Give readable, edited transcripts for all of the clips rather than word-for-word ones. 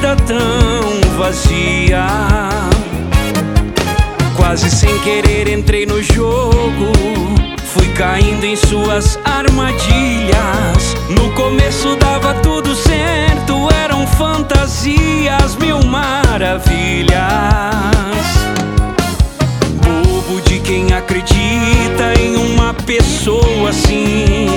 vida tão vazia. Quase sem querer entrei no jogo, fui caindo em suas armadilhas. No começo dava tudo certo, eram fantasias, mil maravilhas. Bobo de quem acredita em uma pessoa assim,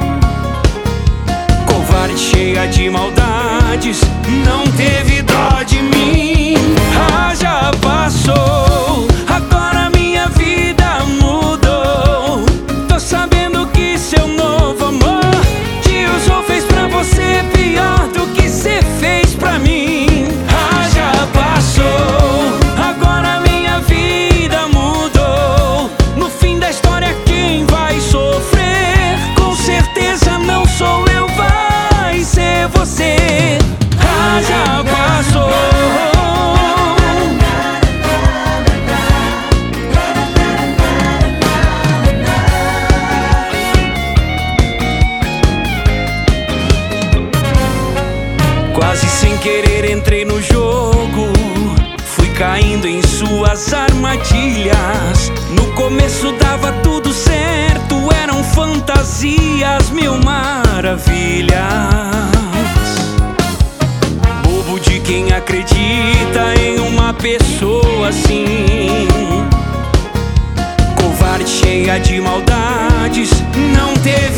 covarde, cheia de maldades, não teve dó de mim. Ah, já passou, agora minha vida mudou. Tô sabendo que seu novo amor te usou, fez pra você pior do que cê fez pra mim. Ah, já passou, agora minha vida mudou. No fim da história quem vai sofrer, com certeza não sou eu, vai ser você. Ah, já passou. Quase sem querer entrei no jogo, fui caindo em suas armadilhas. No começo dava tudo certo, eram fantasias, mil maravilhas. Bobo de quem acredita em uma pessoa assim, covarde, cheia de maldades, não teve